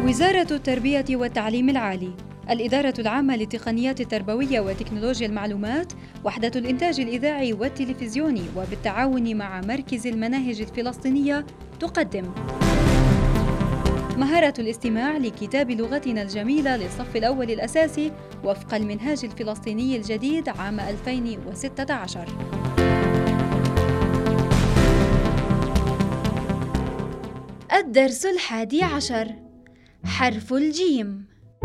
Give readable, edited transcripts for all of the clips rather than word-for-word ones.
وزارة التربية والتعليم العالي، الإدارة العامة للتقنيات التربوية وتكنولوجيا المعلومات، وحدة الإنتاج الإذاعي والتلفزيوني، وبالتعاون مع مركز المناهج الفلسطينية تقدم مهارة الاستماع لكتاب لغتنا الجميلة للصف الأول الأساسي وفق المنهاج الفلسطيني الجديد عام 2016. الدرس 11: حرف الجيم.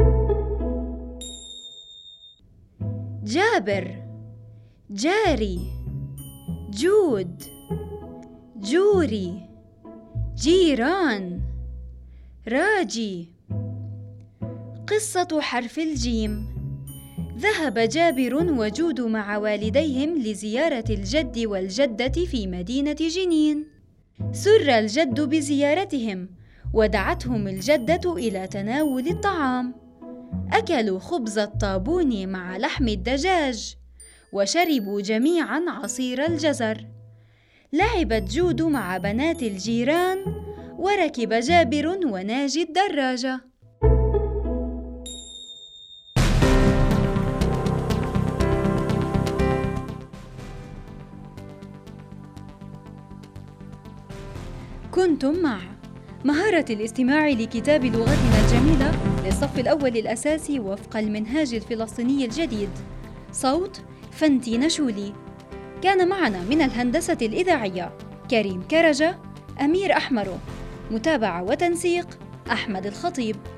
جابر، جاري، جود، جوري، جيران، راجي. قصة حرف الجيم. ذهب جابر وجود مع والديهم لزيارة الجد والجدة في مدينة جنين. سر الجد بزيارتهم، ودعتهم الجدة إلى تناول الطعام. أكلوا خبز الطابون مع لحم الدجاج، وشربوا جميعاً عصير الجزر. لعبت جود مع بنات الجيران، وركب جابر وناجي الدراجة. كنتم مع مهارة الاستماع لكتاب لغتنا الجميلة للصف الأول الأساسي وفق المنهاج الفلسطيني الجديد. صوت فنتي نشولي. كان معنا من الهندسة الإذاعية كريم كرجة، أمير أحمرو. متابعة وتنسيق أحمد الخطيب.